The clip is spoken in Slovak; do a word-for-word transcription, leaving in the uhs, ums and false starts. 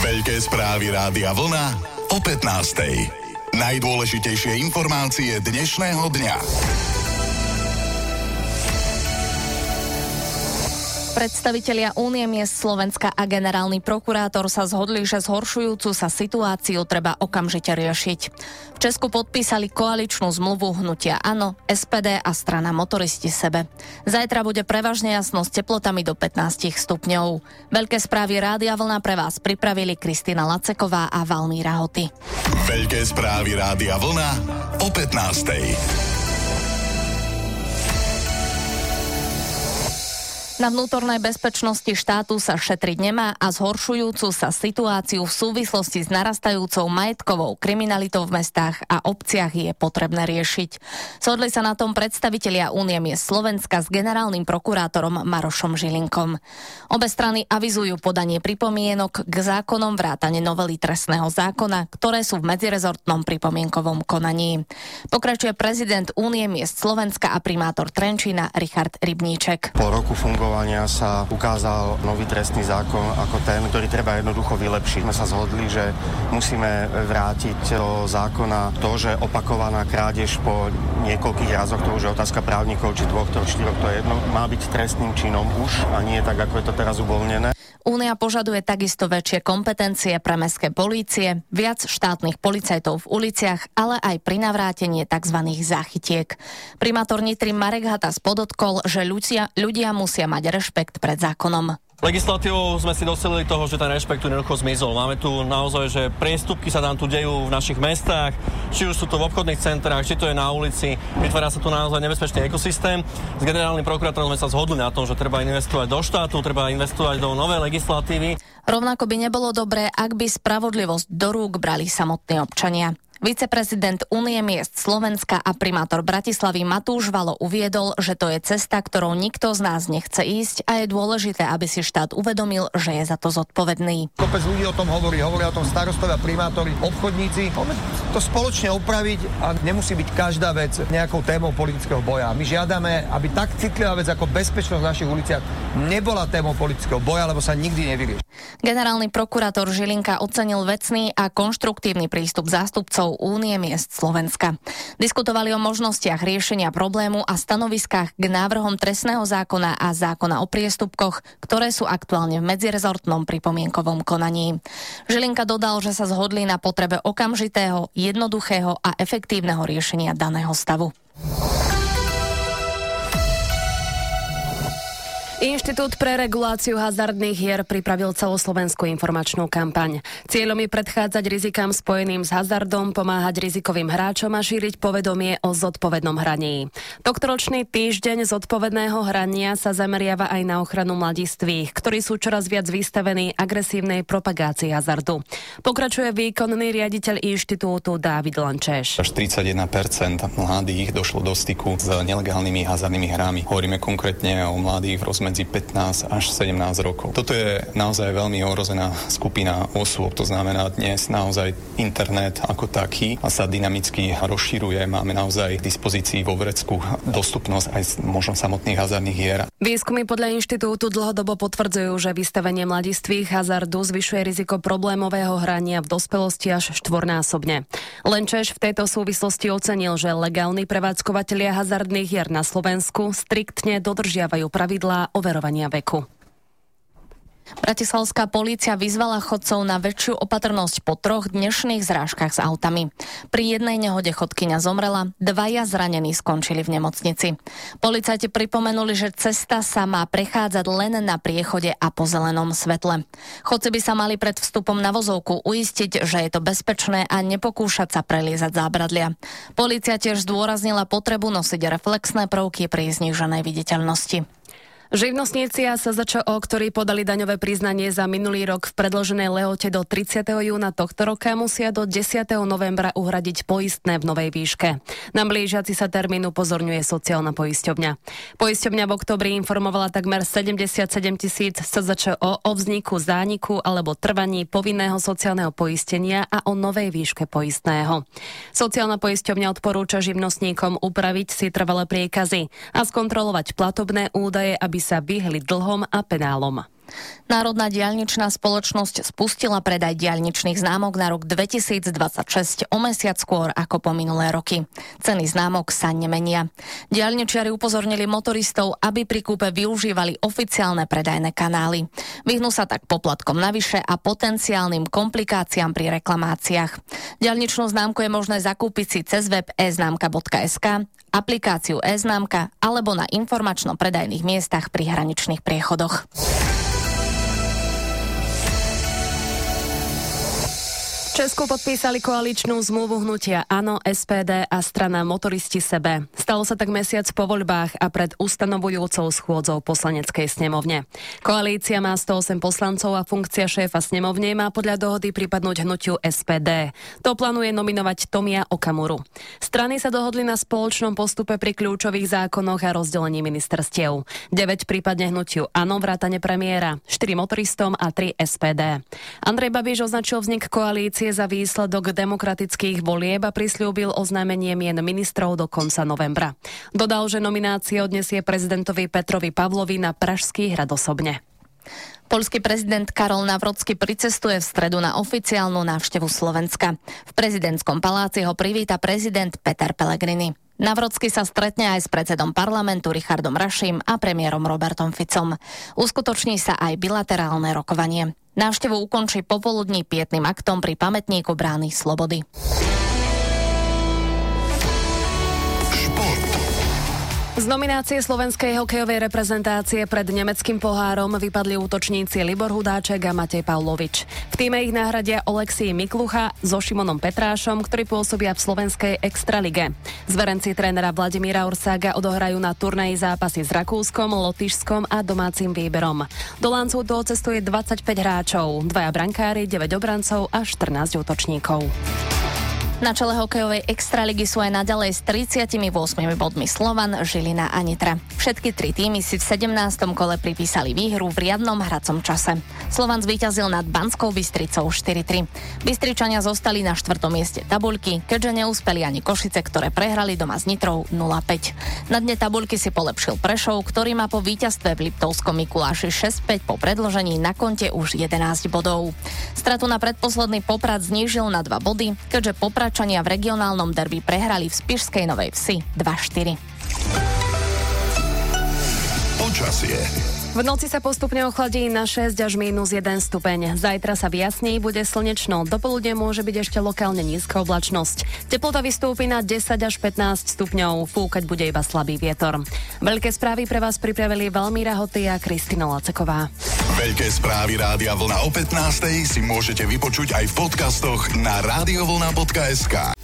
Veľké správy Rádia Vlna o pätnástej. Najdôležitejšie informácie dnešného dňa. Predstavitelia Únie miest Slovenska a generálny prokurátor sa zhodli, že zhoršujúcu sa situáciu treba okamžite riešiť. V Česku podpísali koaličnú zmluvu hnutia Áno, es pé dé a strana Motoristi Sebe. Zajtra bude prevažne jasno s teplotami do pätnásť stupňov. Veľké správy Rádia Vlna pre vás pripravili Kristina Laceková a Valmíra Hoty. Veľké správy Rádia Vlna o pätnástej. Na vnútornej bezpečnosti štátu sa šetriť nemá a zhoršujúcu sa situáciu v súvislosti s narastajúcou majetkovou kriminalitou v mestách a obciach je potrebné riešiť. Shodli sa na tom predstavitelia Únie miest Slovenska s generálnym prokurátorom Marošom Žilinkom. Obe strany avizujú podanie pripomienok k zákonom vrátane novely trestného zákona, ktoré sú v medzirezortnom pripomienkovom konaní. Pokračuje prezident Únie miest Slovenska a primátor Trenčína Richard Rybníček. Po roku fungovania sa ukázal nový trestný zákon ako ten, ktorý treba jednoducho vylepšiť. My sa zhodli, že musíme vrátiť do zákona to, že opakovaná krádež po niekoľkých razoch, to už je otázka právnikov, či dvoch, troch, štyroch, to je jedno, má byť trestným činom už a nie tak, ako je to teraz uvoľnené. Únia požaduje takisto väčšie kompetencie pre mestské polície, viac štátnych policajtov v uliciach, ale aj pri navrátenie tzv. Záchytiek. Primátor Nitry Marek Hatas podotkol, že ľudia, ľudia musia mať rešpekt pred zákonom. Legislatívou sme si docelili toho, že ten rešpekt tu jednoducho zmizol. Máme tu naozaj, že priestupky sa nám tu dejú v našich mestách, či už sú to v obchodných centrách, či to je na ulici. Vytvára sa tu naozaj nebezpečný ekosystém. S generálnym prokurátorom sme sa zhodli na tom, že treba investovať do štátu, treba investovať do novej legislatívy. Rovnako by nebolo dobré, ak by spravodlivosť do rúk brali samotní občania. Viceprezident Únie miest Slovenska a primátor Bratislavy Matúš Valo uviedol, že to je cesta, ktorou nikto z nás nechce ísť a je dôležité, aby si štát uvedomil, že je za to zodpovedný. Kopec ľudí o tom hovorí, hovoria o tom starostovia, primátori, obchodníci. Poďme to spoločne opraviť a nemusí byť každá vec nejakou témou politického boja. My žiadame, aby tak citlivá vec ako bezpečnosť v našich uliciach nebola témou politického boja, lebo sa nikdy nevyrieši. Generálny prokurátor Žilinka ocenil vecný a konštruktívny prístup zástupcov Únie miest Slovenska. Diskutovali o možnostiach riešenia problému a stanoviskách k návrhom trestného zákona a zákona o priestupkoch, ktoré sú aktuálne v medzirezortnom pripomienkovom konaní. Žilinka dodal, že sa zhodli na potrebe okamžitého, jednoduchého a efektívneho riešenia daného stavu. Inštitút pre reguláciu hazardných hier pripravil celoslovenskú informačnú kampaň. Cieľom je predchádzať rizikám spojeným s hazardom, pomáhať rizikovým hráčom a šíriť povedomie o zodpovednom hraní. Tohtoročný týždeň zodpovedného hrania sa zameriava aj na ochranu mladistvých, ktorí sú čoraz viac vystavení agresívnej propagácii hazardu. Pokračuje výkonný riaditeľ inštitútu Dávid Lančeš. Až tridsaťjeden percent mladých došlo do styku s nelegálnymi hazardnými hrami. Hovoríme konkrétne o mladých v rozmedzi medzi pätnásť až sedemnásť rokov. Toto je naozaj veľmi ohrozená skupina osôb, to znamená dnes naozaj internet ako taký a sa dynamicky rozširuje. Máme naozaj k dispozícii vo Vrecku dostupnosť aj možno samotných hazardných hier. Výskumy podľa inštitútu dlhodobo potvrdzujú, že vystavenie mladistvých hazardu zvyšuje riziko problémového hrania v dospelosti až štvornásobne. Lenčeš v tejto súvislosti ocenil, že legálni prevádzkovatelia hazardných hier na Slovensku striktne dodržiavajú pravidlá overovania veku. Bratislavská polícia vyzvala chodcov na väčšiu opatrnosť po troch dnešných zrážkach s autami. Pri jednej nehode chodkyňa zomrela, dvaja zranení skončili v nemocnici. Policajti pripomenuli, že cesta sa má prechádzať len na priechode a po zelenom svetle. Chodci by sa mali pred vstupom na vozovku uistiť, že je to bezpečné a nepokúšať sa preliezať zábradlia. Polícia tiež zdôraznila potrebu nosiť reflexné prvky pri zníženej viditeľnosti. Živnostníci a es zet čé ó, ktorí podali daňové priznanie za minulý rok v predĺženej lehote do tridsiateho júna tohto roka, musia do desiateho novembra uhradiť poistné v novej výške. Na blížiaci sa termín upozorňuje sociálna poisťovňa. Poisťovňa v októbri informovala takmer sedemdesiatsedem tisíc es zet čé ó o vzniku, zániku alebo trvaní povinného sociálneho poistenia a o novej výške poistného. Sociálna poisťovňa odporúča živnostníkom upraviť si trvalé priekazy a skontrolovať platobné údaje, aby sa vyhli dlhom a penálom. Národná diaľničná spoločnosť spustila predaj diaľničných známok na rok dvetisícdvadsaťšesť o mesiac skôr ako po minulé roky. Ceny známok sa nemenia. Diaľničiari upozornili motoristov, aby pri kúpe využívali oficiálne predajné kanály. Vyhnú sa tak poplatkom navyše a potenciálnym komplikáciám pri reklamáciách. Diaľničnú známku je možné zakúpiť si cez web e známka bodka es ká, aplikáciu e-známka alebo na informačno-predajných miestach pri hraničných priechodoch. V Česku podpísali koaličnú zmluvu hnutia Áno, es pé dé a strana Motoristi Sebe. Stalo sa tak mesiac po voľbách a pred ustanovujúcou schôdzou poslaneckej snemovne. Koalícia má sto osem poslancov a funkcia šéfa snemovne má podľa dohody pripadnúť hnutiu es pé dé. To plánuje nominovať Tomia Okamuru. Strany sa dohodli na spoločnom postupe pri kľúčových zákonoch a rozdelení ministerstiev. deväť prípadne hnutiu Áno vrátane premiéra, štyri motoristom a tri es pé dé. Andrej Babiš označil vznik koalície za výsledok demokratických volieb a prisľúbil oznámenie mien ministrov do konca novembra. Dodal, že nominácie odnesie prezidentovi Petrovi Pavlovi na Pražský hrad osobne. Poľský prezident Karol Nawrocki pricestuje v stredu na oficiálnu návštevu Slovenska. V prezidentskom paláci ho privíta prezident Peter Pellegrini. Nawrocki sa stretne aj s predsedom parlamentu Richardom Raším a premiérom Robertom Ficom. Uskutoční sa aj bilaterálne rokovanie. Návštevu ukončí popoludní pietným aktom pri pamätníku Brány slobody. Z nominácie slovenskej hokejovej reprezentácie pred nemeckým pohárom vypadli útočníci Libor Hudáček a Matej Pavlovič. V tíme ich nahradia Oleksij Miklucha so Šimonom Petrášom, ktorí pôsobia v slovenskej extralige. Zverenci trénera Vladimíra Orsága odohrajú na turnaji zápasy s Rakúskom, Lotyšskom a domácim výberom. Do Lancu docestuje dvadsaťpäť hráčov, dvaja brankári, deväť obrancov a štrnásť útočníkov. Na čele hokejovej extraligy sú aj naďalej s tridsiatimi ôsmimi bodmi Slovan, Žilina a Nitra. Všetky tri týmy si v sedemnástom kole pripísali výhru v riadnom hracom čase. Slovan zvíťazil nad Banskou Bystricou štyri tri. Bystričania zostali na štvrtom mieste tabuľky, keďže neúspeli ani Košice, ktoré prehrali doma s Nitrou nula päť. Na dne tabuľky si polepšil Prešov, ktorý má po víťazstve v Liptovskom Mikuláši šesť päť po predĺžení na konte už jedenásť bodov. Stratu na predposledný Poprad znížil na dva body, keďže Poprad v regionálnom derby prehrali v Spišskej Novej Vsi dva štyri. Počasie. V noci sa postupne ochladí na šesť až mínus jeden stupeň. Zajtra sa vyjasní, bude slnečno. Dopoludne môže byť ešte lokálne nízka oblačnosť. Teplota vystúpi na desať až pätnásť stupňov. Fúkať bude iba slabý vietor. Veľké správy pre vás pripravili Valmíra Hoty a Kristina Laceková. Veľké správy Rádia Vlna o pätnástej si môžete vypočuť aj v podcastoch na rádiovlna bodka es ká.